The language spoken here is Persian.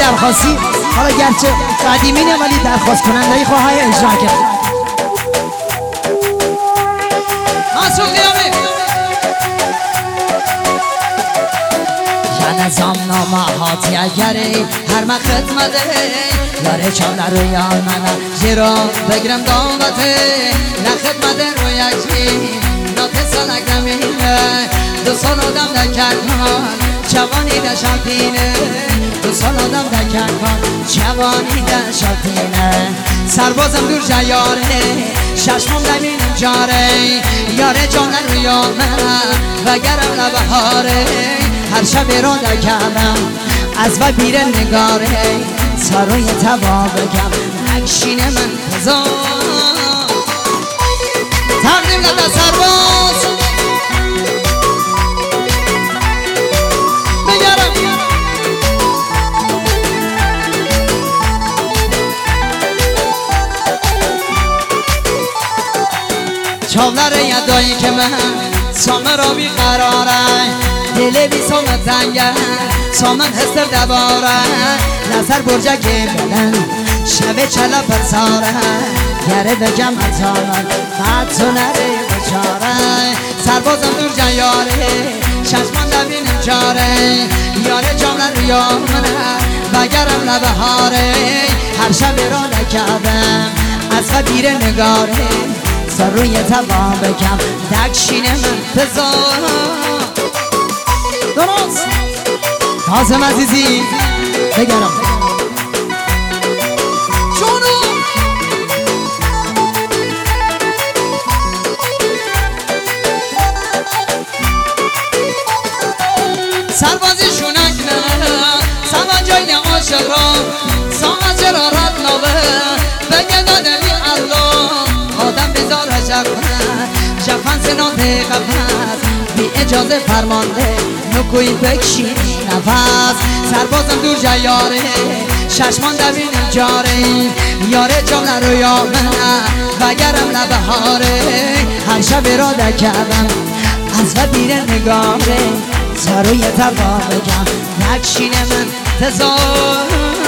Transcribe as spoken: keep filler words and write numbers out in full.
درخواستی حالا گرچه قدیمینه ولی درخواست کننده خواهی اجرا کرد. مسعود قیامی یا نظام نامهاتی اگری هر ما خدمته یاره چاله روی آمنه زیرا بگرم دامته نه خدمت رو یکی نه تسالک نمینه دو سال آدم دکر کن جوانی در شمپینه دو سال آدم دکر کن جوانی در شمپینه سربازم دور جیاره ششمم نبینم جاره یاره جانه روی آمنه وگرم لبهاره هر شب را دکرم از و بیره نگاره سروی تبا بگم نکشین من تزا تقدیم نده سرباز بگرم چاولر یدایی که من سامه را بیقراره دل بی سامه تنگه سامن هستر دواره نظر برجه که بدن شب چلا پرساره گره بگم اتانان فتو نره بچاره سربازم دور جیاره ششمان نبینم جاره یاره جامن ریا منه وگرم لبهاره هر شب را نکردم از خبیر نگاره سر روی تبا بگم دکشین من تزار درست کاظم عزیزی بگرم جونو سربازی شونک نه سوا جای عاشق را ساعت چرا رد نوه بگه دادمی الله آدم بزار عشق شفن سنان قفص بی اجازه فرمانده نکوی بکشین نفس سربازم دور جیاره ششمان دوینم جاره یاره جامله روی آمنه وگرم لبهاره هر شب را دکرم از و بیره نگاره سروی تبا بگم نکشین من تزار